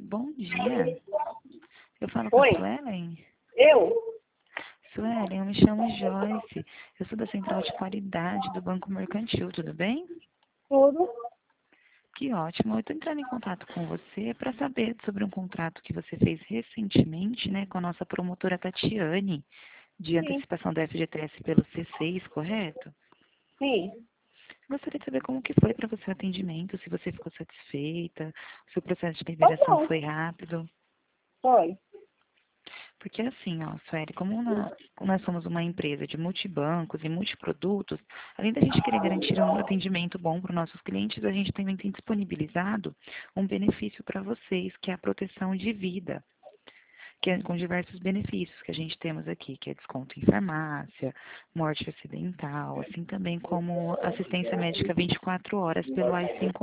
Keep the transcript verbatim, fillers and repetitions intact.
Bom dia. Eu falo com a Oi, Suelen? eu? Suelen, eu me chamo Joyce. Eu sou da Central de Qualidade do Banco Mercantil, tudo bem? Tudo? Que ótimo. Eu estou entrando em contato com você para saber sobre um contrato que você fez recentemente, né, com a nossa promotora Tatiane, de Sim, antecipação do F G T S pelo C seis, correto? sim. Gostaria de saber como que foi para você o atendimento, se você ficou satisfeita, se o processo de Tá liberação bom, foi rápido. foi. Porque assim, ó, Sueli, como na- nós somos uma empresa de multibancos e multiprodutos, além da gente querer garantir um atendimento bom para os nossos clientes, a gente também tem disponibilizado um benefício para vocês, que é a proteção de vida, que é com diversos benefícios que a gente temos aqui, que é desconto em farmácia, morte acidental, assim também como assistência médica vinte e quatro horas pelo A I cinco.